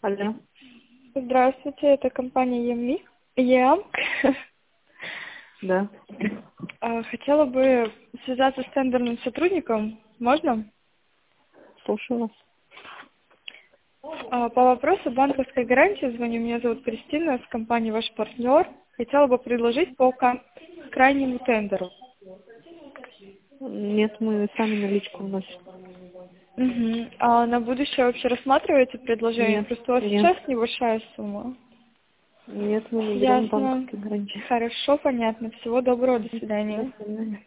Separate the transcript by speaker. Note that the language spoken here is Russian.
Speaker 1: Алло.
Speaker 2: Здравствуйте, это компания ЕАМ.
Speaker 1: Да.
Speaker 2: Хотела бы связаться с тендерным сотрудником. Можно?
Speaker 1: Слушаю вас.
Speaker 2: По вопросу банковской гарантии звоню. Меня зовут Кристина, с компании «Ваш партнер». Хотела бы предложить по крайнему тендеру.
Speaker 1: Нет, мы сами наличку вносим.
Speaker 2: Угу. А на будущее вообще рассматриваете предложение?
Speaker 1: Нет,
Speaker 2: Просто у вас
Speaker 1: нет.
Speaker 2: сейчас небольшая сумма.
Speaker 1: Нет, мы не берем
Speaker 2: Ясно.
Speaker 1: банковские гарантии.
Speaker 2: Хорошо, понятно. Всего доброго. До
Speaker 1: До
Speaker 2: свидания.
Speaker 1: свидания.